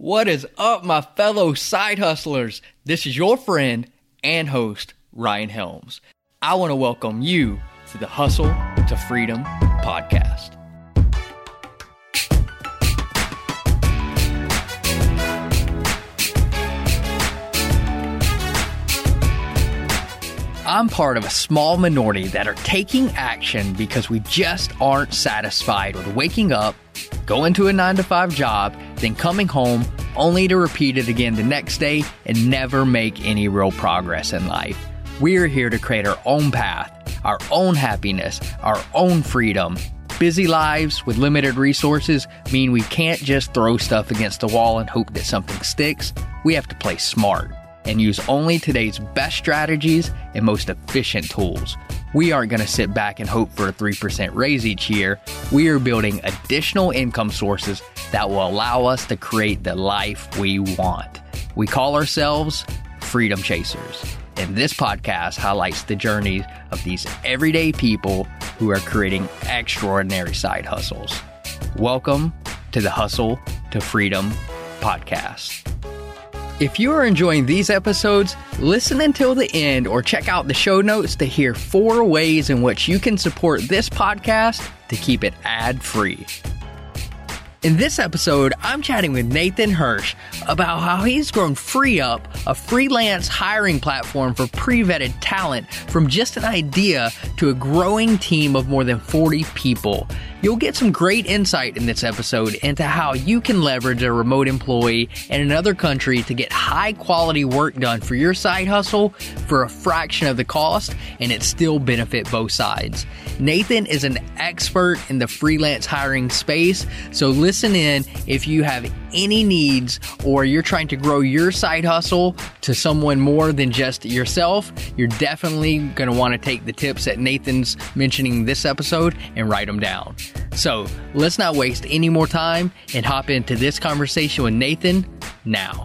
What is up, my fellow side hustlers? This is your friend and host, Ryan Helms. I want to welcome you to the Hustle to Freedom podcast. I'm part of a small minority that are taking action because we just aren't satisfied with waking up, going to a 9-to-5 job, then coming home only to repeat it again the next day and never make any real progress in life. We're here to create our own path, our own happiness, our own freedom. Busy lives with limited resources mean we can't just throw stuff against the wall and hope that something sticks. We have to play smart and use only today's best strategies and most efficient tools. We aren't going to sit back and hope for a 3% raise each year. We are building additional income sources that will allow us to create the life we want. We call ourselves Freedom Chasers, and this podcast highlights the journeys of these everyday people who are creating extraordinary side hustles. Welcome to the Hustle to Freedom podcast. If you are enjoying these episodes, listen until the end or check out the show notes to hear 4 ways in which you can support this podcast to keep it ad-free. In this episode, I'm chatting with Nathan Hirsch about how he's grown FreeUp, a freelance hiring platform for pre-vetted talent, from just an idea to a growing team of more than 40 people. You'll get some great insight in this episode into how you can leverage a remote employee in another country to get high quality work done for your side hustle for a fraction of the cost, and it still benefit both sides. Nathan is an expert in the freelance hiring space, so listen in if you have any needs or you're trying to grow your side hustle to someone more than just yourself. You're definitely going to want to take the tips that Nathan's mentioning in this episode and write them down. So let's not waste any more time and hop into this conversation with Nathan now.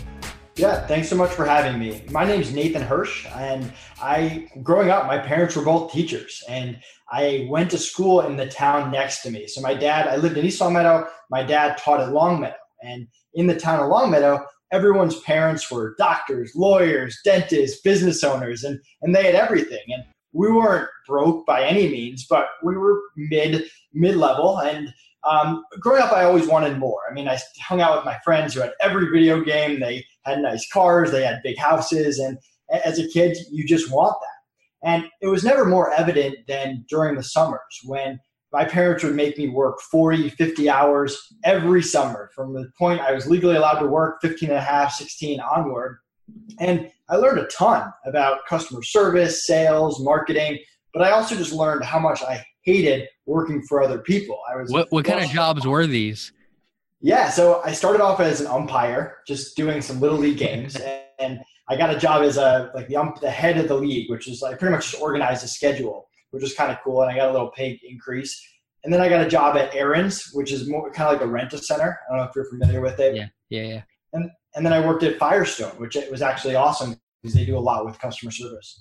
Yeah, thanks so much for having me. My name is Nathan Hirsch, and growing up, my parents were both teachers, and I went to school in the town next to me. So I lived in East Longmeadow. My dad taught at Longmeadow, and in the town of Longmeadow, everyone's parents were doctors, lawyers, dentists, business owners, and they had everything. And we weren't broke by any means, but we were mid-level. And growing up, I always wanted more. I mean, I hung out with my friends who had every video game. They had nice cars. They had big houses. And as a kid, you just want that. And it was never more evident than during the summers when my parents would make me work 40, 50 hours every summer from the point I was legally allowed to work, 15 and a half, 16 onward. And I learned a ton about customer service, sales, marketing, but I also just learned how much I hated working for other people. What kind of jobs were these? Yeah, so I started off as an umpire, just doing some little league games, and I got a job as the head of the league, which is like pretty much just organized a schedule, which was kind of cool, and I got a little pay increase. And then I got a job at Aaron's, which is more kind of like a rent-a-center. I don't know if you're familiar with it. Yeah. And then I worked at Firestone, which it was actually awesome because they do a lot with customer service.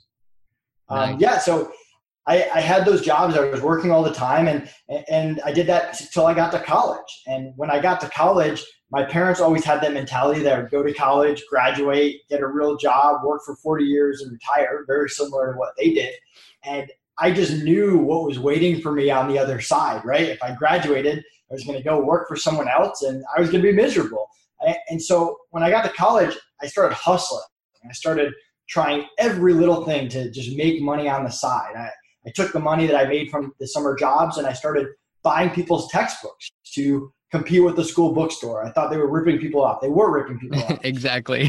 Nice. So I had those jobs. I was working all the time, and I did that until I got to college. And when I got to college, my parents always had that mentality that I would go to college, graduate, get a real job, work for 40 years, and retire, very similar to what they did. And I just knew what was waiting for me on the other side, right? If I graduated, I was going to go work for someone else, and I was going to be miserable. And so when I got to college, I started hustling. I started trying every little thing to just make money on the side. I took the money that I made from the summer jobs and I started buying people's textbooks to compete with the school bookstore. I thought they were ripping people off. They were ripping people off. Exactly.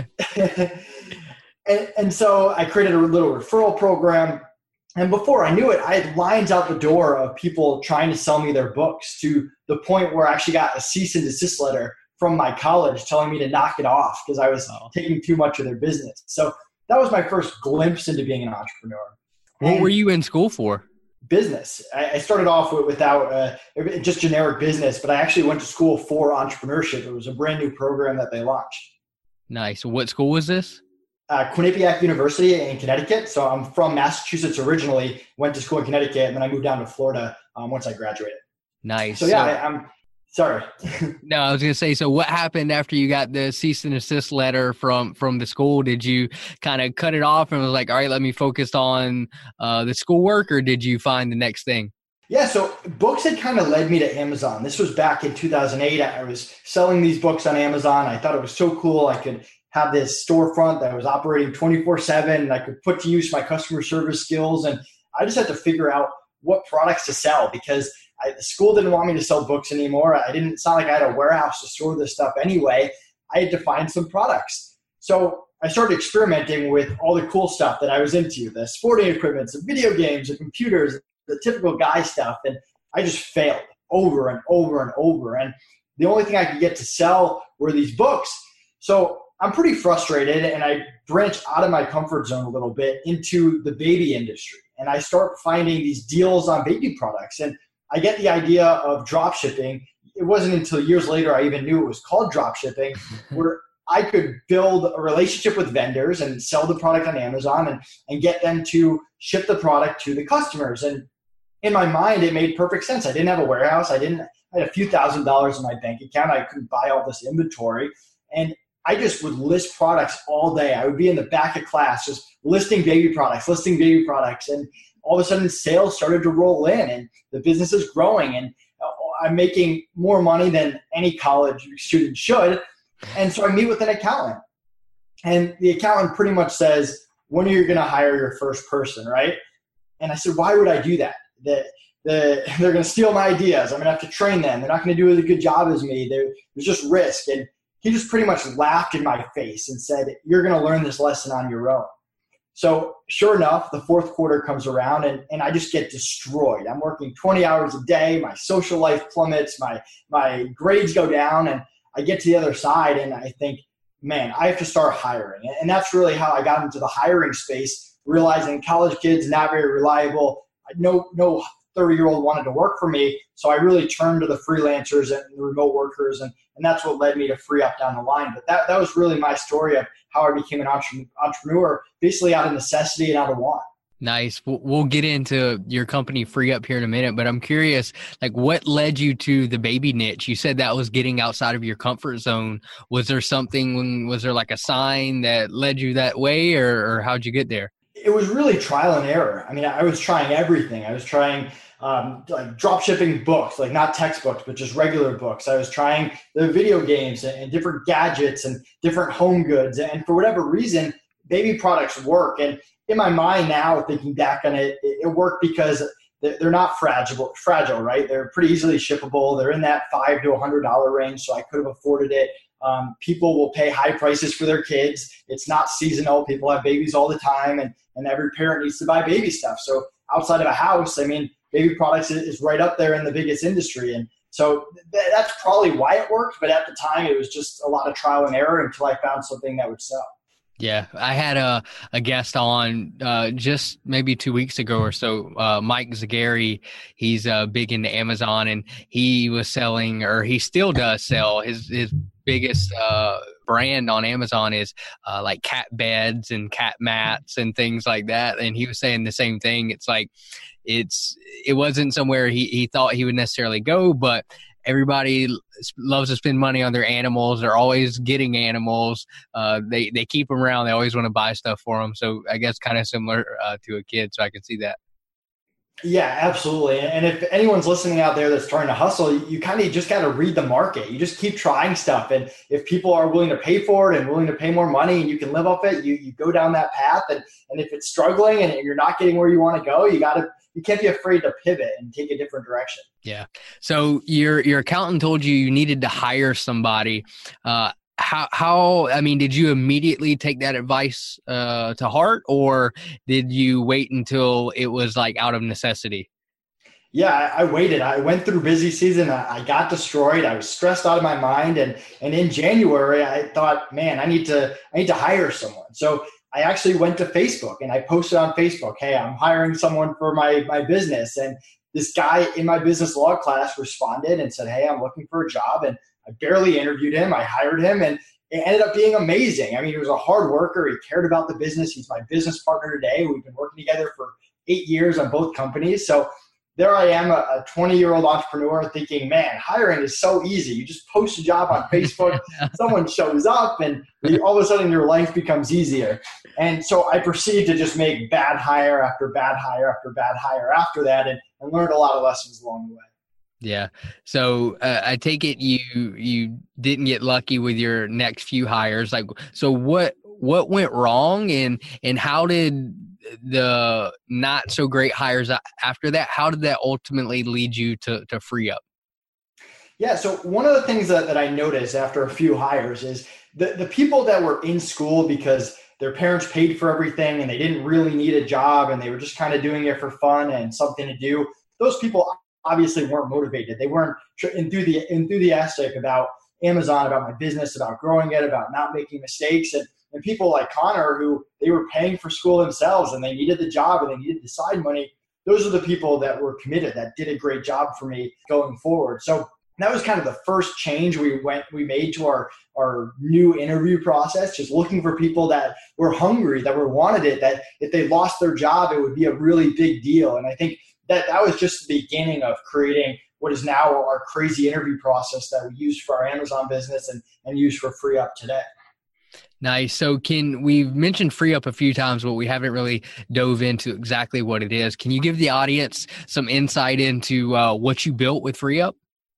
and so I created a little referral program. And before I knew it, I had lines out the door of people trying to sell me their books, to the point where I actually got a cease and desist letter from my college telling me to knock it off because I was taking too much of their business. So that was my first glimpse into being an entrepreneur. What were you in school for? Business. I started off without just generic business, but I actually went to school for entrepreneurship. It was a brand new program that they launched. Nice. What school was this? Quinnipiac University in Connecticut. So I'm from Massachusetts originally, went to school in Connecticut, and then I moved down to Florida once I graduated. Nice. So yeah, I'm Sorry. No, I was going to say, so what happened after you got the cease and desist letter from the school? Did you kind of cut it off and was like, all right, let me focus on the schoolwork, or did you find the next thing? Yeah, so books had kind of led me to Amazon. This was back in 2008. I was selling these books on Amazon. I thought it was so cool. I could have this storefront that was operating 24/7, and I could put to use my customer service skills. And I just had to figure out what products to sell because the school didn't want me to sell books anymore. It's not like I had a warehouse to store this stuff anyway. I had to find some products. So I started experimenting with all the cool stuff that I was into, the sporting equipment, the video games, the computers, the typical guy stuff. And I just failed over and over and over. And the only thing I could get to sell were these books. So I'm pretty frustrated, and I branch out of my comfort zone a little bit into the baby industry. And I start finding these deals on baby products. And I get the idea of drop shipping. It wasn't until years later I even knew it was called drop shipping, where I could build a relationship with vendors and sell the product on Amazon and get them to ship the product to the customers. And in my mind, it made perfect sense. I didn't have a warehouse. I had a few $1,000s in my bank account. I couldn't buy all this inventory. And I just would list products all day. I would be in the back of class just listing baby products. And all of a sudden sales started to roll in and the business is growing. And I'm making more money than any college student should. And so I meet with an accountant. And the accountant pretty much says, when are you going to hire your first person, right? And I said, why would I do that? They're going to steal my ideas. I'm going to have to train them. They're not going to do as good job as me. There's just risk. And he just pretty much laughed in my face and said, you're going to learn this lesson on your own. So sure enough, the fourth quarter comes around and I just get destroyed. I'm working 20 hours a day. My social life plummets. My grades go down, and I get to the other side and I think, man, I have to start hiring. And that's really how I got into the hiring space, realizing college kids, not very reliable. No 30-year-old wanted to work for me. So I really turned to the freelancers and the remote workers. And that's what led me to Free Up down the line. But that was really my story of how I became an entrepreneur, basically out of necessity and out of want. Nice. We'll get into your company Free Up here in a minute, but I'm curious, like, what led you to the baby niche? You said that was getting outside of your comfort zone. Was there like a sign that led you that way, or how'd you get there? It was really trial and error. I mean, I was trying everything. I was trying like drop shipping books, like not textbooks, but just regular books. I was trying the video games and different gadgets and different home goods. And for whatever reason, baby products work. And in my mind now, thinking back on it, it worked because they're not fragile, right? They're pretty easily shippable. They're in that $5 to $100 range, so I could have afforded it. People will pay high prices for their kids. It's not seasonal. People have babies all the time, and every parent needs to buy baby stuff. So outside of a house, I mean, baby products is right up there in the biggest industry. And so that's probably why it worked. But at the time, it was just a lot of trial and error until I found something that would sell. Yeah, I had a guest on just maybe 2 weeks ago or so, Mike Zagari. He's big into Amazon, and he was selling, or he still does sell, his biggest brand on Amazon is like cat beds and cat mats and things like that. And he was saying the same thing. It's like it wasn't somewhere he thought he would necessarily go, but everybody loves to spend money on their animals. They're always getting animals. They keep them around. They always want to buy stuff for them. So I guess kind of similar to a kid. So I can see that. Yeah, absolutely. And if anyone's listening out there that's trying to hustle, you kind of just got to read the market. You just keep trying stuff. And if people are willing to pay for it and willing to pay more money and you can live off it, you go down that path. And if it's struggling and you're not getting where you want to go, you can't be afraid to pivot and take a different direction. Yeah. So your accountant told you needed to hire somebody. I mean, did you immediately take that advice to heart, or did you wait until it was like out of necessity? Yeah, I waited. I went through busy season. I got destroyed. I was stressed out of my mind. And in January, I thought, man, I need to hire someone. So I actually went to Facebook and I posted on Facebook, hey, I'm hiring someone for my business. And this guy in my business law class responded and said, hey, I'm looking for a job. And I barely interviewed him. I hired him, and it ended up being amazing. I mean, he was a hard worker. He cared about the business. He's my business partner today. We've been working together for 8 years on both companies. So there I am, a 20-year-old entrepreneur thinking, man, hiring is so easy. You just post a job on Facebook, someone shows up, and all of a sudden your life becomes easier. And so I proceeded to just make bad hire after bad hire after bad hire after that, and learned a lot of lessons along the way. Yeah. So I take it you didn't get lucky with your next few hires. Like, so what went wrong, and how did the not so great hires after that, how did that ultimately lead you to free up? Yeah. So one of the things that I noticed after a few hires is the people that were in school because their parents paid for everything and they didn't really need a job and they were just kind of doing it for fun and something to do. Those people obviously weren't motivated. They weren't enthusiastic about Amazon, about my business, about growing it, about not making mistakes. And people like Connor, who they were paying for school themselves and they needed the job and they needed the side money. Those are the people that were committed, that did a great job for me going forward. So that was kind of the first change we made to our new interview process, just looking for people that were hungry, that were wanted it, that if they lost their job, it would be a really big deal. And I think that was just the beginning of creating what is now our crazy interview process that we use for our Amazon business and use for FreeUp today. Nice. So we've mentioned FreeUp a few times, but we haven't really dove into exactly what it is. Can you give the audience some insight into what you built with FreeUp?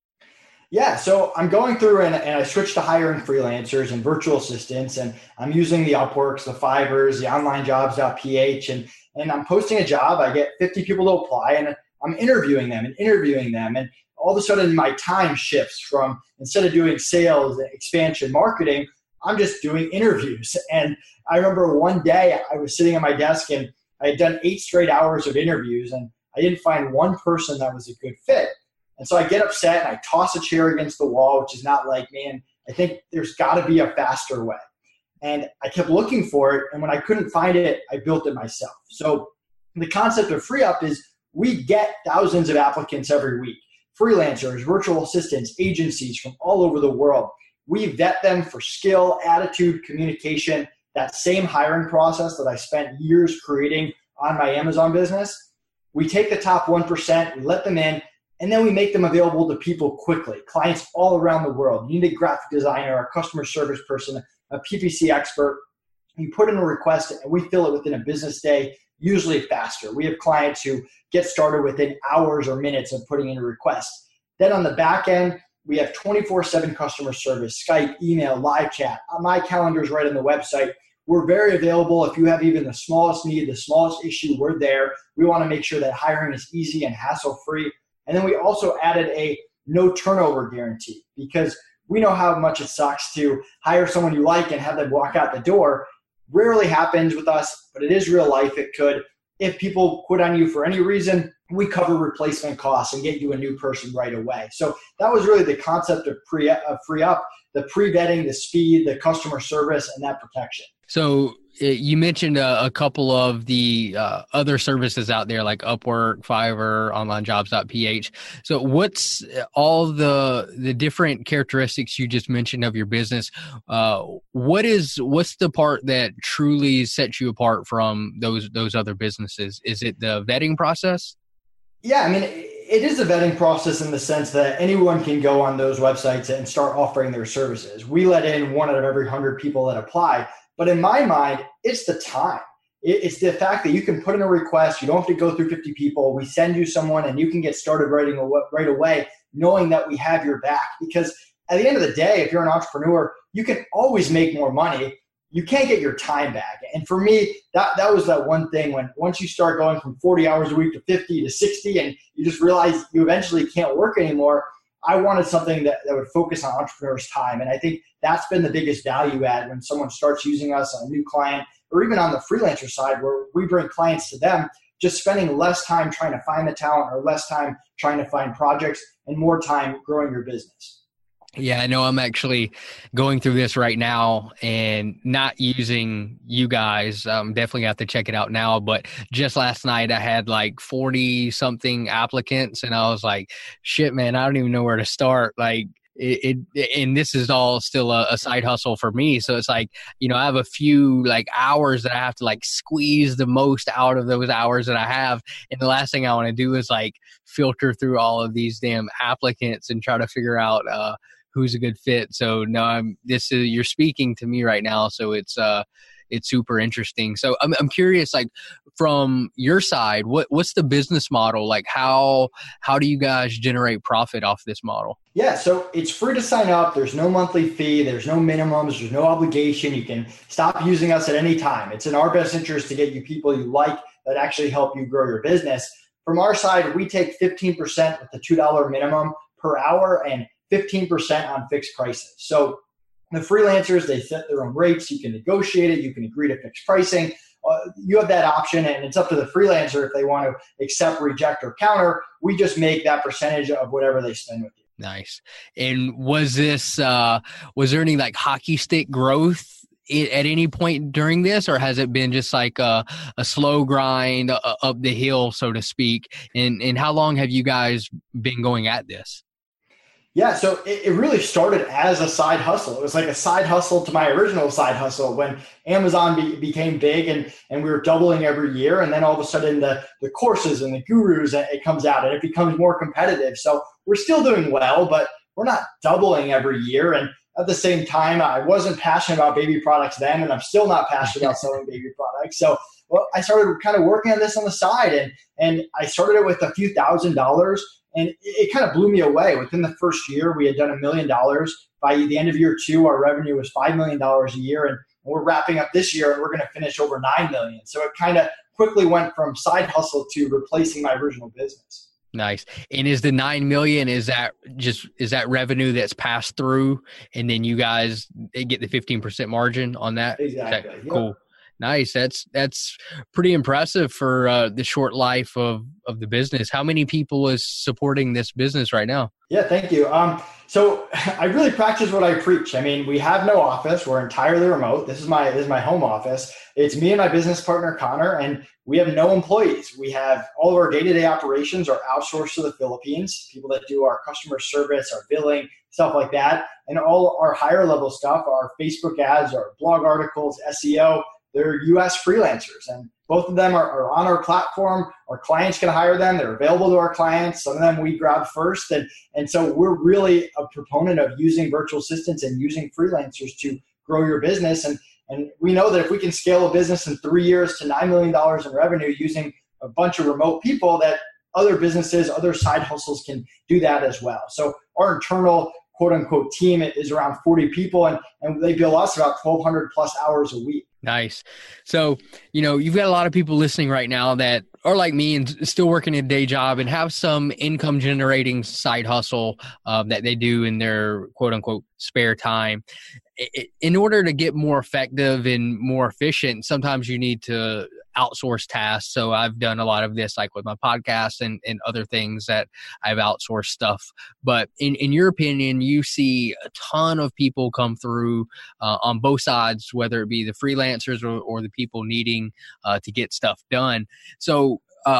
Yeah, so I'm going through and I switched to hiring freelancers and virtual assistants, and I'm using the Upworks, the Fivers, the onlinejobs.ph, and I'm posting a job. I get 50 people to apply, and I'm interviewing them. And all of a sudden my time shifts from, instead of doing sales, expansion, marketing, I'm just doing interviews. And I remember one day I was sitting at my desk and I had done 8 straight hours of interviews and I didn't find one person that was a good fit. And so I get upset and I toss a chair against the wall, which is not like me. And I think there's got to be a faster way. And I kept looking for it. And when I couldn't find it, I built it myself. So the concept of FreeUp is we get thousands of applicants every week, freelancers, virtual assistants, agencies from all over the world. We vet them for skill, attitude, communication, that same hiring process that I spent years creating on my Amazon business. We take the top 1%, we let them in, and then we make them available to people quickly, clients all around the world. You need a graphic designer, a customer service person, a PPC expert. You put in a request and we fill it within a business day, usually faster. We have clients who get started within hours or minutes of putting in a request. Then on the back end, we have 24/7 customer service, Skype, email, live chat. My calendar is right on the website. We're very available. If you have even the smallest need, the smallest issue, we're there. We want to make sure that hiring is easy and hassle-free. And then we also added a no turnover guarantee because we know how much it sucks to hire someone you like and have them walk out the door. Rarely happens with us, but it is real life. It could. If people quit on you for any reason, we cover replacement costs and get you a new person right away. So that was really the concept of FreeUp, the pre-vetting, the speed, the customer service, and that protection. So you mentioned a couple of the other services out there like Upwork, Fiverr, onlinejobs.ph. So what's all the different characteristics you just mentioned of your business? What's the part that truly sets you apart from those other businesses? Is it the vetting process? Yeah, I mean, it is a vetting process in the sense that anyone can go on those websites and start offering their services. We let in 1 out of every 100 people that apply. But in my mind, it's the time. It's the fact that you can put in a request. You don't have to go through 50 people. We send you someone and you can get started right away, knowing that we have your back. Because at the end of the day, if you're an entrepreneur, you can always make more money. You can't get your time back. And for me, that was that one thing when once you start going from 40 hours a week to 50 to 60 and you just realize you eventually can't work anymore, I wanted something that would focus on entrepreneurs' time. And I think that's been the biggest value add when someone starts using us on a new client or even on the freelancer side where we bring clients to them, just spending less time trying to find the talent or less time trying to find projects and more time growing your business. Yeah, I know I'm actually going through this right now and not using you guys. Definitely have to check it out now. But just last night I had like 40 something applicants and I was like, shit, man, I don't even know where to start. Like and this is all still a side hustle for me. So it's like, I have a few like hours that I have to like squeeze the most out of those hours that I have. And the last thing I want to do is like filter through all of these damn applicants and try to figure out, who's a good fit. So no, you're speaking to me right now. So it's super interesting. So I'm curious, like from your side, what's the business model? Like how do you guys generate profit off this model? Yeah, so it's free to sign up. There's no monthly fee. There's no minimums. There's no obligation. You can stop using us at any time. It's in our best interest to get you people you like that actually help you grow your business. From our side, we take 15% with the $2 minimum per hour and 15% on fixed prices. So the freelancers, they set their own rates. You can negotiate it. You can agree to fixed pricing. You have that option, and it's up to the freelancer if they want to accept, reject, or counter. We just make that percentage of whatever they spend with you. Nice. And was there any like hockey stick growth at any point during this, or has it been just like a slow grind up the hill, so to speak? And how long have you guys been going at this? Yeah, so it really started as a side hustle. It was like a side hustle to my original side hustle when Amazon became big and we were doubling every year. And then all of a sudden the courses and the gurus, it comes out and it becomes more competitive. So we're still doing well, but we're not doubling every year. And at the same time, I wasn't passionate about baby products then, and I'm still not passionate about selling baby products. So I started kind of working on this on the side, and I started it with a few $1,000s. And it kind of blew me away. Within the first year, we had done $1 million. By the end of year 2, our revenue was $5 million a year. And we're wrapping up this year, and we're going to finish over $9 million. So it kind of quickly went from side hustle to replacing my original business. Nice. And is the $9 million, is that revenue that's passed through, and then you guys get the 15% margin on that? Exactly. Okay, cool. Nice. That's pretty impressive for the short life of the business. How many people is supporting this business right now? Yeah, thank you. So I really practice what I preach. I mean, we have no office. We're entirely remote. This is my home office. It's me and my business partner, Connor, and we have no employees. We have all of our day-to-day operations are outsourced to the Philippines, people that do our customer service, our billing, stuff like that. And all our higher level stuff, our Facebook ads, our blog articles, SEO, they're US freelancers, and both of them are on our platform. Our clients can hire them. They're available to our clients. Some of them we grab first. And so we're really a proponent of using virtual assistants and using freelancers to grow your business. And we know that if we can scale a business in 3 years to $9 million in revenue using a bunch of remote people, that other businesses, other side hustles can do that as well. So our internal quote unquote team is around 40 people, and they bill us about 1,200 plus hours a week. Nice. So, you've got a lot of people listening right now that are like me and still working a day job and have some income generating side hustle that they do in their quote unquote spare time. In order to get more effective and more efficient, sometimes you need to outsource tasks. So I've done a lot of this, like with my podcast and other things that I've outsourced stuff. But in your opinion, you see a ton of people come through on both sides, whether it be the freelancers or the people needing to get stuff done. So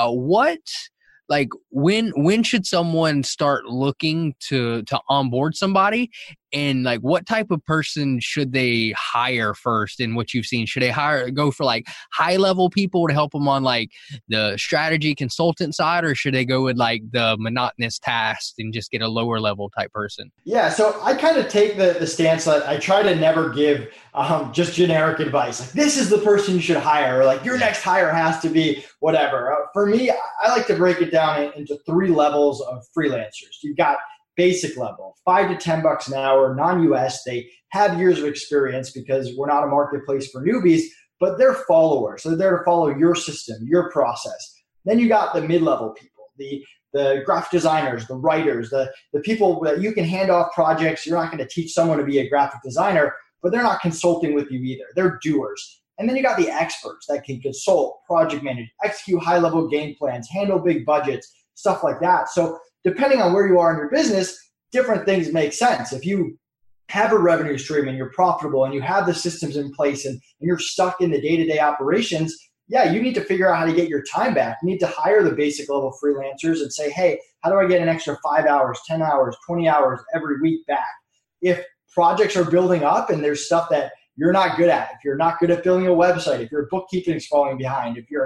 when should someone start looking to onboard somebody, and like what type of person should they hire first? In what you've seen, should they go for like high level people to help them on like the strategy consultant side, or should they go with like the monotonous tasks and just get a lower level type person? Yeah, so I kind of take the stance that I try to never give just generic advice. Like, this is the person you should hire, or like your next hire has to be whatever. For me, I like to break it down into 3 levels of freelancers. You've got basic level, $5 to $10 an hour, non-US. They have years of experience because we're not a marketplace for newbies, but they're followers. So they're there to follow your system, your process. Then you got the mid-level people, the graphic designers, the writers, the people that you can hand off projects. You're not going to teach someone to be a graphic designer, but they're not consulting with you either. They're doers. And then you got the experts that can consult, project manage, execute high-level game plans, handle big budgets, stuff like that. So depending on where you are in your business, different things make sense. If you have a revenue stream and you're profitable and you have the systems in place and you're stuck in the day-to-day operations, yeah, you need to figure out how to get your time back. You need to hire the basic level freelancers and say, hey, how do I get an extra 5 hours, 10 hours, 20 hours every week back? If projects are building up and there's stuff that you're not good at, if you're not good at building a website, if your bookkeeping is falling behind, if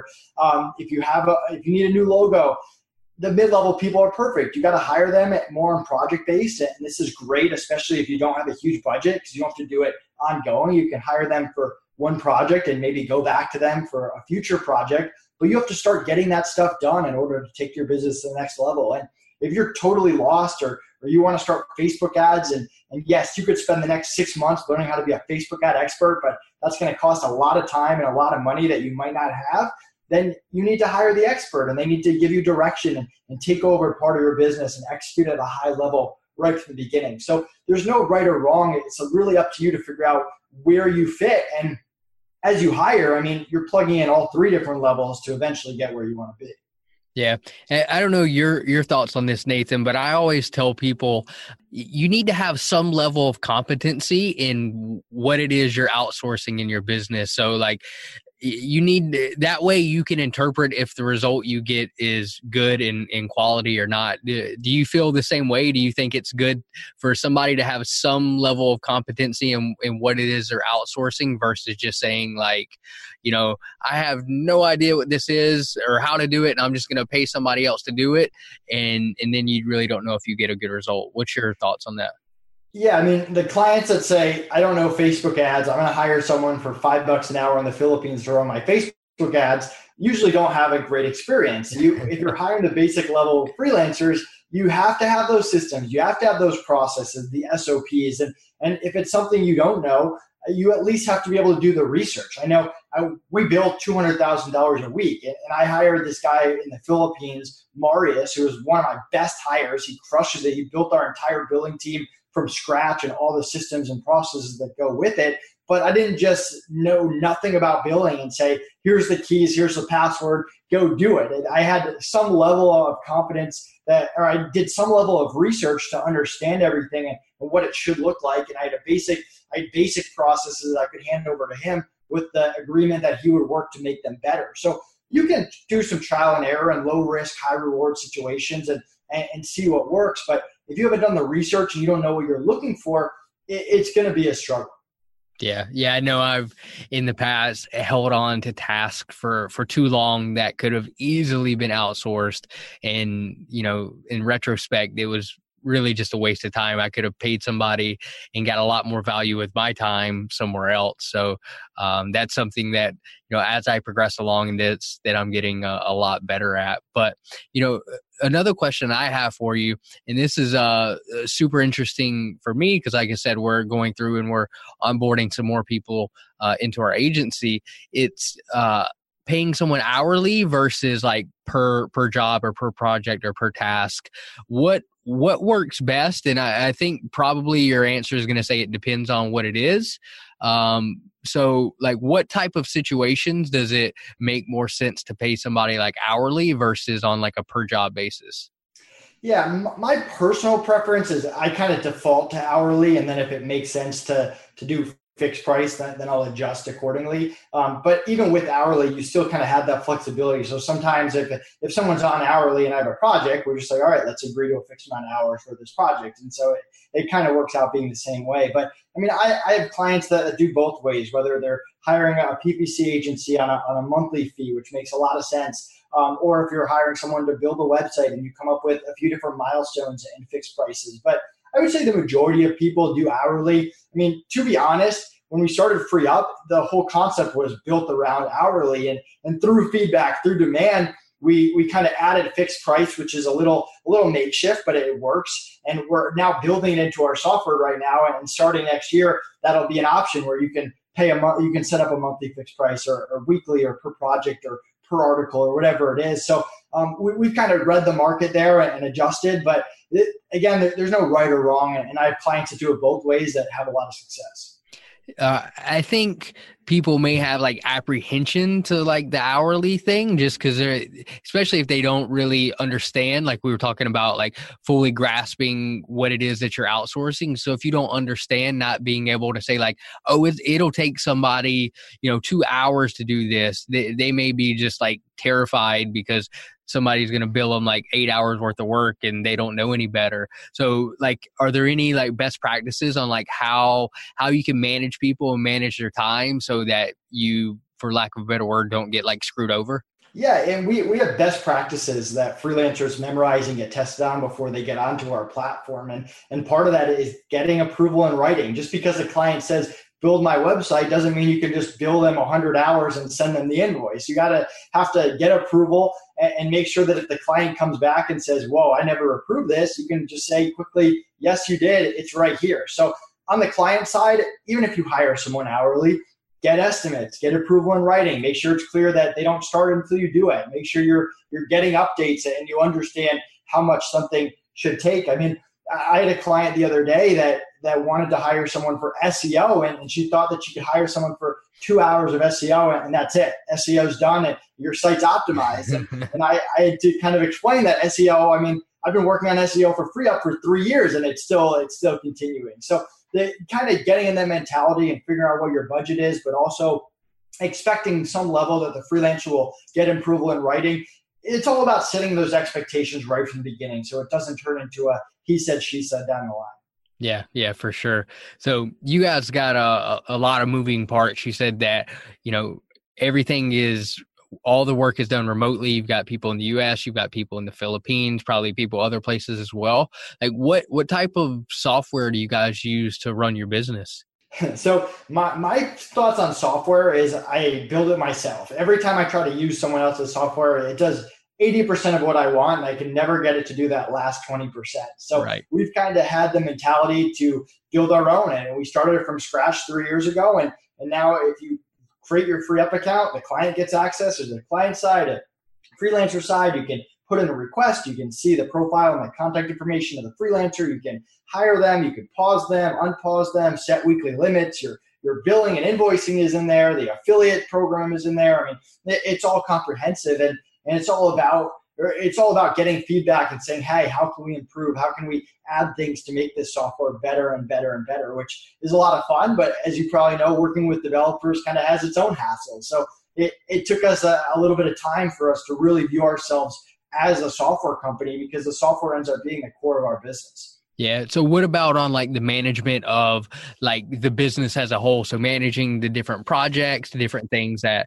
you need a new logo, the mid-level people are perfect. You got to hire them more on project based. And this is great, especially if you don't have a huge budget, because you don't have to do it ongoing. You can hire them for one project and maybe go back to them for a future project. But you have to start getting that stuff done in order to take your business to the next level. And if you're totally lost or you want to start Facebook ads, and yes, you could spend the next 6 months learning how to be a Facebook ad expert, but that's going to cost a lot of time and a lot of money that you might not have, then you need to hire the expert, and they need to give you direction and take over part of your business and execute at a high level right from the beginning. So there's no right or wrong. It's really up to you to figure out where you fit. And as you hire, I mean, you're plugging in all three different levels to eventually get where you want to be. Yeah. I don't know your thoughts on this, Nathan, but I always tell people you need to have some level of competency in what it is you're outsourcing in your business. So like, you need that way you can interpret if the result you get is good in quality or not. Do you feel the same way? Do you think it's good for somebody to have some level of competency in what it is they're outsourcing versus just saying like, you know, I have no idea what this is or how to do it, and I'm just going to pay somebody else to do it. And then you really don't know if you get a good result. What's your thoughts on that? Yeah, I mean, the clients that say, I don't know Facebook ads, I'm going to hire someone for $5 an hour in the Philippines to run my Facebook ads, usually don't have a great experience. If you're hiring the basic level freelancers, you have to have those systems. You have to have those processes, the SOPs. And if it's something you don't know, you at least have to be able to do the research. I know we bill $200,000 a week, and I hired this guy in the Philippines, Marius, who was one of my best hires. He crushes it. He built our entire billing team from scratch and all the systems and processes that go with it. But I didn't just know nothing about billing and say, here's the keys, here's the password, go do it. And I had some level of confidence or I did some level of research to understand everything and what it should look like. And I had basic processes that I could hand over to him with the agreement that he would work to make them better. So you can do some trial and error and low risk, high reward situations and see what works. But if you haven't done the research and you don't know what you're looking for, it's going to be a struggle. Yeah. I know I've in the past held on to tasks for too long that could have easily been outsourced. And, you know, in retrospect, it was really just a waste of time. I could have paid somebody and got a lot more value with my time somewhere else. So that's something that, you know, as I progress along in this, that I'm getting a lot better at. But, you know, another question I have for you, and this is super interesting for me because, like I said, we're going through and we're onboarding some more people into our agency. It's paying someone hourly versus like per job or per project or per task. What works best? And I think probably your answer is going to say it depends on what it is. So like what type of situations does it make more sense to pay somebody like hourly versus on like a per job basis? Yeah, my personal preference is I kind of default to hourly. And then if it makes sense to do fixed price, then I'll adjust accordingly. But even with hourly, you still kind of have that flexibility. So sometimes if someone's on hourly and I have a project, we're just like, all right, let's agree to a fixed amount of hours for this project. And so it kind of works out being the same way. But I mean, I have clients that do both ways, whether they're hiring a PPC agency on a monthly fee, which makes a lot of sense. Or if you're hiring someone to build a website and you come up with a few different milestones and fixed prices. But I would say the majority of people do hourly. I mean, to be honest, when we started Free Up, the whole concept was built around hourly, and through feedback, through demand, we kind of added fixed price, which is a little makeshift, but it works. And we're now building it into our software right now. And starting next year, that'll be an option where you can pay you can set up a monthly fixed price or weekly or per project or per article or whatever it is. So we've kind of read the market there and adjusted. But again, there's no right or wrong. And I have clients that do it both ways that have a lot of success. I think people may have like apprehension to like the hourly thing just because they're, especially if they don't really understand, like we were talking about, like fully grasping what it is that you're outsourcing. So if you don't understand, not being able to say like, oh, it'll take somebody, 2 hours to do this, they may be just like terrified because somebody's going to bill them like 8 hours worth of work and they don't know any better. So like, are there any like best practices on like how you can manage people and manage their time so that you, for lack of a better word, don't get like screwed over? Yeah, and we have best practices that freelancers memorize and get tested on before they get onto our platform. And part of that is getting approval in writing. Just because a client says, build my website doesn't mean you can just bill them 100 hours and send them the invoice. You have to get approval and make sure that if the client comes back and says, whoa, I never approved this, you can just say quickly, yes, you did. It's right here. So on the client side, even if you hire someone hourly, get estimates, get approval in writing, make sure it's clear that they don't start until you do it. Make sure you're getting updates and you understand how much something should take. I mean, I had a client the other day that wanted to hire someone for SEO, and she thought that she could hire someone for 2 hours of SEO and that's it. SEO's done and your site's optimized. And I had to kind of explain that SEO, I mean, I've been working on SEO for FreeUp for 3 years and it's still continuing. So kind of getting in that mentality and figuring out what your budget is, but also expecting some level that the freelancer will get approval in writing. It's all about setting those expectations right from the beginning so it doesn't turn into a he said, she said down the line. Yeah, for sure. So you guys got a lot of moving parts. You said that, everything is, all the work is done remotely. You've got people in the US, you've got people in the Philippines, probably people other places as well. Like what type of software do you guys use to run your business? So my thoughts on software is I build it myself. Every time I try to use someone else's software, it does 80% of what I want, and I can never get it to do that last 20%. So We've kind of had the mentality to build our own, and we started it from scratch 3 years ago. And now if you create your FreeUp account, the client gets access. There's a client side, a freelancer side. You can put in a request. You can see the profile and the contact information of the freelancer. You can hire them. You can pause them, unpause them, set weekly limits. Your billing and invoicing is in there. The affiliate program is in there. I mean, it's all comprehensive, and it's all about getting feedback and saying, hey, how can we improve? How can we add things to make this software better and better and better, which is a lot of fun. But as you probably know, working with developers kind of has its own hassle. So it took us a little bit of time for us to really view ourselves as a software company because the software ends up being the core of our business. Yeah. So what about on like the management of like the business as a whole? So managing the different projects, the different things that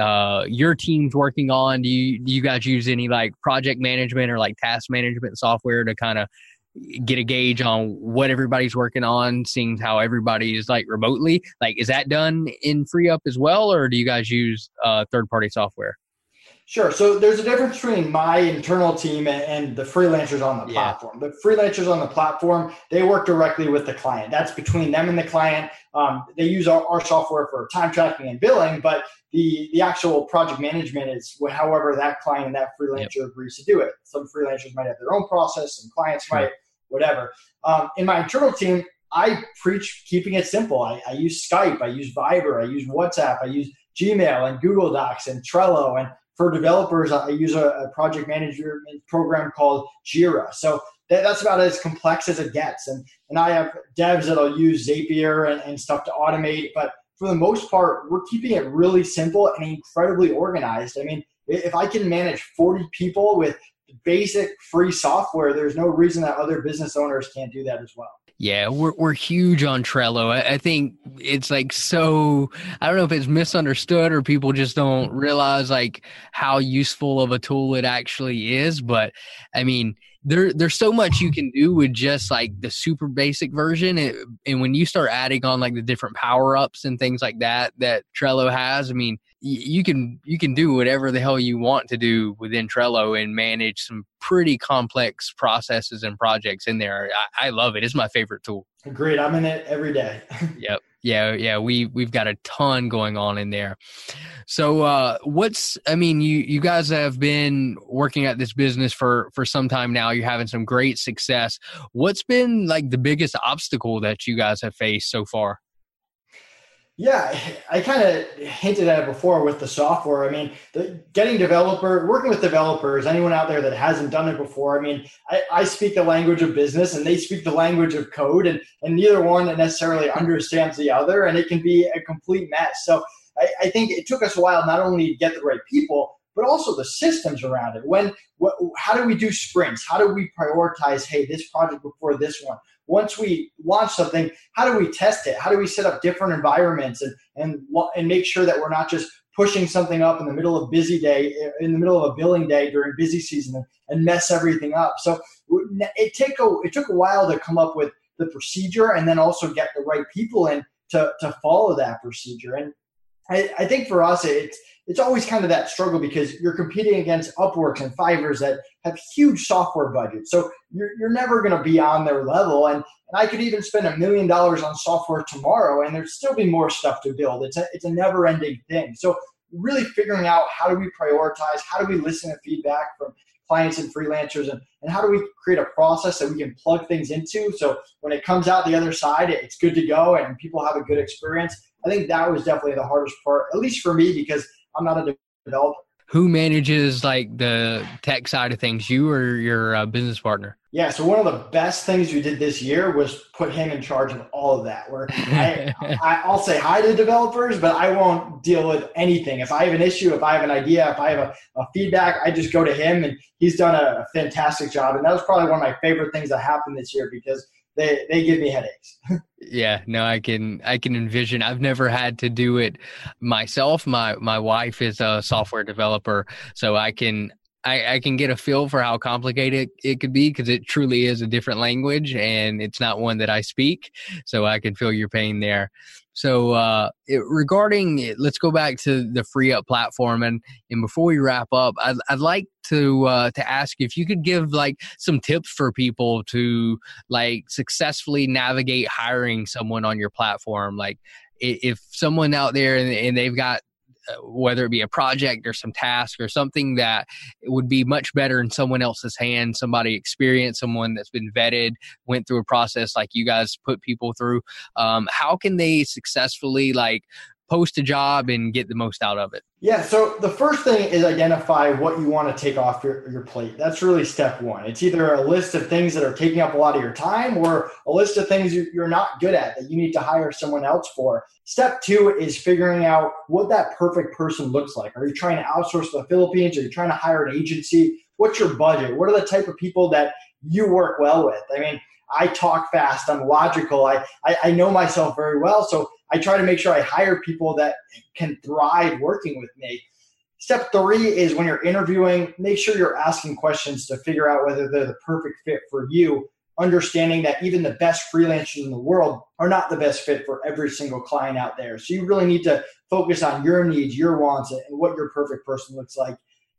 your team's working on. Do you guys use any like project management or like task management software to kind of get a gauge on what everybody's working on, seeing how everybody is like remotely? Like, is that done in FreeUp as well, or do you guys use third-party software? Sure. So there's a difference between my internal team and the freelancers on the platform. The freelancers on the platform, they work directly with the client. That's between them and the client. They use our software for time tracking and billing, but the actual project management is however that client and that freelancer agrees to do it. Some freelancers might have their own process, some clients might, whatever. In my internal team, I preach keeping it simple. I use Skype, I use Viber, I use WhatsApp, I use Gmail and Google Docs and Trello. And for developers, I use a project management program called Jira. So that's about as complex as it gets. And I have devs that'll use Zapier and stuff to automate. But for the most part, we're keeping it really simple and incredibly organized. I mean, if I can manage 40 people with basic free software, there's no reason that other business owners can't do that as well. Yeah, we're huge on Trello. I think it's like so, I don't know if it's misunderstood or people just don't realize like how useful of a tool it actually is. But I mean, there's so much you can do with just like the super basic version. And when you start adding on like the different power-ups and things like that Trello has, I mean, you can do whatever the hell you want to do within Trello and manage some pretty complex processes and projects in there. I love it. It's my favorite tool. Great. I'm in it every day. Yep. Yeah. We've got a ton going on in there. So you guys have been working at this business for some time now. You're having some great success. What's been like the biggest obstacle that you guys have faced so far? Yeah, I kind of hinted at it before with the software. I mean, working with developers, anyone out there that hasn't done it before, I mean, I speak the language of business and they speak the language of code, and neither one necessarily understands the other, and it can be a complete mess. So I think it took us a while not only to get the right people, but also the systems around it. How do we do sprints? How do we prioritize, hey, this project before this one? Once we launch something, how do we test it? How do we set up different environments and make sure that we're not just pushing something up in the middle of in the middle of a billing day during busy season and mess everything up? So it took a while to come up with the procedure and then also get the right people in to follow that procedure. And I think for us, it's always kind of that struggle because you're competing against Upworks and Fiverrs that have huge software budgets. So you're never going to be on their level. And I could even spend $1 million on software tomorrow and there'd still be more stuff to build. It's a never ending thing. So really figuring out how do we prioritize, how do we listen to feedback from clients and freelancers, and how do we create a process that we can plug things into so when it comes out the other side, it's good to go and people have a good experience. I think that was definitely the hardest part, at least for me, because I'm not a developer. Who manages like the tech side of things, you or your business partner? Yeah, so one of the best things we did this year was put him in charge of all of that. Where I'll say hi to developers, but I won't deal with anything. If I have an issue, if I have an idea, if I have a feedback, I just go to him, and he's done a fantastic job. And that was probably one of my favorite things that happened this year because they give me headaches. Yeah, no, I can envision. I've never had to do it myself. My wife is a software developer, so I can get a feel for how complicated it could be because it truly is a different language and it's not one that I speak. So I can feel your pain there. So regarding, let's go back to the FreeUp platform, and before we wrap up, I'd like to ask you if you could give like some tips for people to like successfully navigate hiring someone on your platform. Like if someone out there and they've got whether it be a project or some task or something that would be much better in someone else's hands, somebody experienced, someone that's been vetted, went through a process like you guys put people through. How can they successfully like post a job and get the most out of it? Yeah, so the first thing is identify what you want to take off your plate. That's really step one. It's either a list of things that are taking up a lot of your time or a list of things you're not good at that you need to hire someone else for. Step two is figuring out what that perfect person looks like. Are you trying to outsource to the Philippines? Are you trying to hire an agency? What's your budget? What are the type of people that you work well with? I mean, I talk fast, I'm logical, I know myself very well, so I try to make sure I hire people that can thrive working with me. Step three is when you're interviewing, make sure you're asking questions to figure out whether they're the perfect fit for you, understanding that even the best freelancers in the world are not the best fit for every single client out there. So you really need to focus on your needs, your wants, and what your perfect person looks like.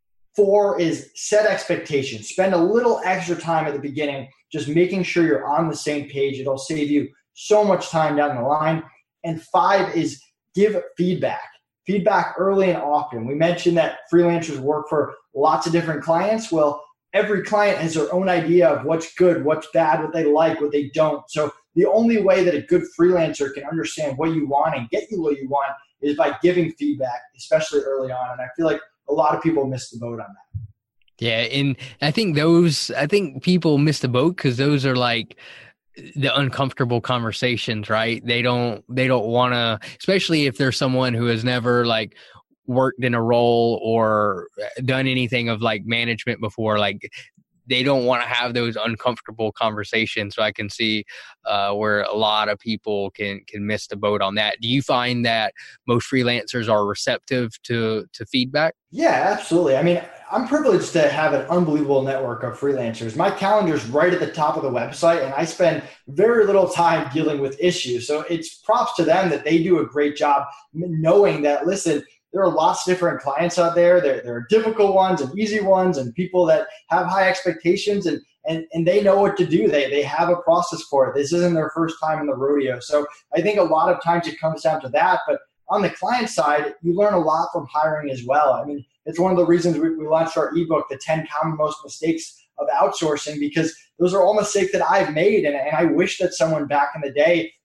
4 is set expectations. Spend a little extra time at the beginning just making sure you're on the same page. It'll save you so much time down the line. And 5 is give feedback. Feedback early and often. We mentioned that freelancers work for lots of different clients. Well, every client has their own idea of what's good, what's bad, what they like, what they don't. So the only way that a good freelancer can understand what you want and get you what you want is by giving feedback, especially early on. And I feel like a lot of people miss the boat on that. Yeah, and I think people miss the boat because those are like the uncomfortable conversations, right? They don't want to, especially if there's someone who has never like worked in a role or done anything of like management before, like they don't want to have those uncomfortable conversations. So I can see where a lot of people can miss the boat on that. Do you find that most freelancers are receptive to feedback? Yeah, absolutely. I mean, I'm privileged to have an unbelievable network of freelancers. My calendar's right at the top of the website, and I spend very little time dealing with issues. So it's props to them that they do a great job knowing that, listen, there are lots of different clients out there. There are difficult ones and easy ones and people that have high expectations and they know what to do. They have a process for it. This isn't their first time in the rodeo. So I think a lot of times it comes down to that. But on the client side, you learn a lot from hiring as well. I mean, it's one of the reasons we launched our ebook, The 10 Common Most Mistakes of Outsourcing, because those are all mistakes that I've made. And I wish that someone back in the day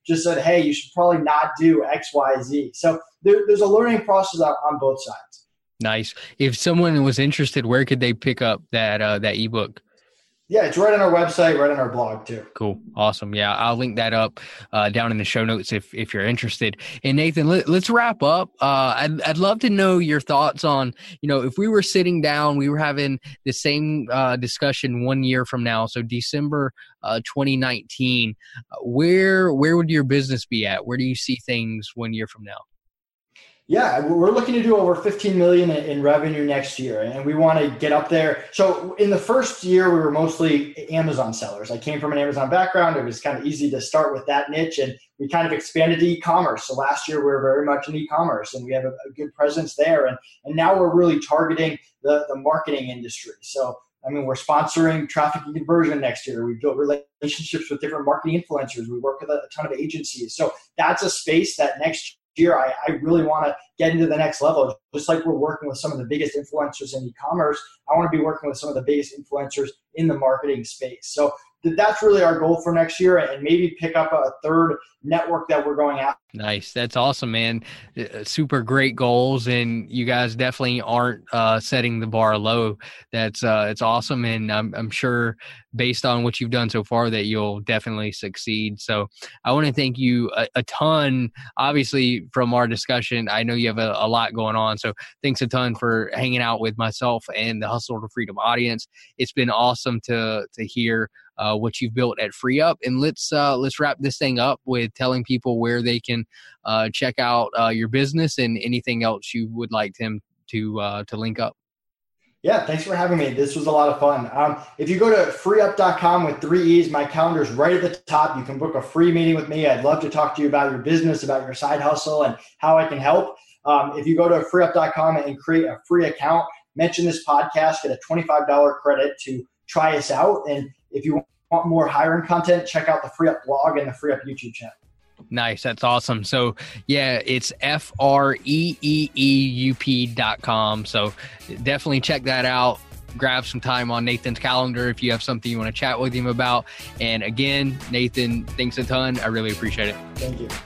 just said, hey, you should probably not do X, Y, Z. So there's a learning process on both sides. Nice. If someone was interested, where could they pick up that ebook? Yeah, it's right on our website, right on our blog too. Cool. Awesome. Yeah, I'll link that up down in the show notes if you're interested. And Nathan, let's wrap up. I'd love to know your thoughts on, if we were sitting down, we were having the same discussion 1 year from now, so December 2019, where would your business be at? Where do you see things 1 year from now? Yeah, we're looking to do over 15 million in revenue next year, and we want to get up there. So in the first year, we were mostly Amazon sellers. I came from an Amazon background. It was kind of easy to start with that niche, and we kind of expanded to e-commerce. So last year, we were very much in e-commerce, and we have a good presence there. And now we're really targeting the marketing industry. So we're sponsoring traffic and conversion next year. We've built relationships with different marketing influencers. We work with a ton of agencies. So that's a space that next year, I really want to get into the next level. Just like we're working with some of the biggest influencers in e-commerce, I want to be working with some of the biggest influencers in the marketing space. So that's really our goal for next year, and maybe pick up a third network that we're going after. Nice. That's awesome, man. Super great goals, and you guys definitely aren't setting the bar low. It's awesome, and I'm sure based on what you've done so far that you'll definitely succeed. So I want to thank you a ton. Obviously, from our discussion, I know you have a lot going on, so thanks a ton for hanging out with myself and the Hustle to Freedom audience. It's been awesome to hear what you've built at FreeUp, and let's wrap this thing up with telling people where they can check out your business and anything else you would like them to link up. Yeah, thanks for having me. This was a lot of fun. If you go to freeup.com with 3 E's, my calendar's right at the top. You can book a free meeting with me. I'd love to talk to you about your business, about your side hustle, and how I can help. If you go to freeup.com and create a free account, mention this podcast, get a $25 credit to try us out. And if you want more hiring content, check out the FreeUp blog and the FreeUp YouTube channel. Nice. That's awesome. So yeah, it's freeup.com. So definitely check that out. Grab some time on Nathan's calendar if you have something you want to chat with him about. And again, Nathan, thanks a ton. I really appreciate it. Thank you.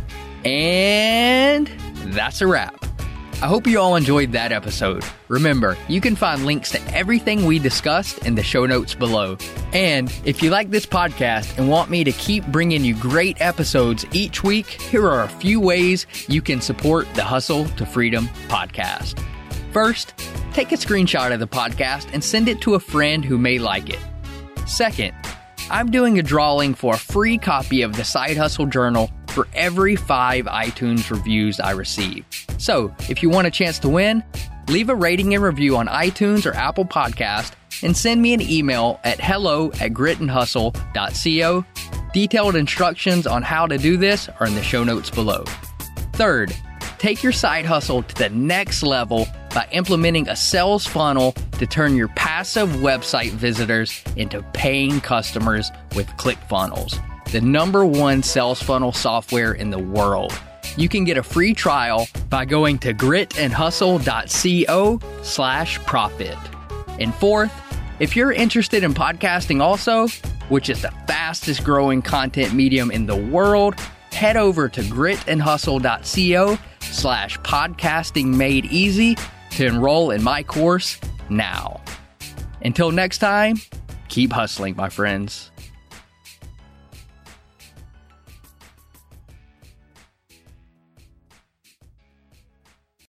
And that's a wrap. I hope you all enjoyed that episode. Remember, you can find links to everything we discussed in the show notes below. And if you like this podcast and want me to keep bringing you great episodes each week, here are a few ways you can support the Hustle to Freedom podcast. First, take a screenshot of the podcast and send it to a friend who may like it. Second, I'm doing a drawing for a free copy of the Side Hustle Journal for every 5 iTunes reviews I receive. So, if you want a chance to win, leave a rating and review on iTunes or Apple Podcast and send me an email at hello@gritandhustle.co. Detailed instructions on how to do this are in the show notes below. Third, take your side hustle to the next level by implementing a sales funnel to turn your passive website visitors into paying customers with ClickFunnels, the #1 sales funnel software in the world. You can get a free trial by going to gritandhustle.co/profit. And fourth, if you're interested in podcasting also, which is the fastest growing content medium in the world, head over to gritandhustle.co/podcasting-made-easy to enroll in my course now. Until next time, keep hustling, my friends.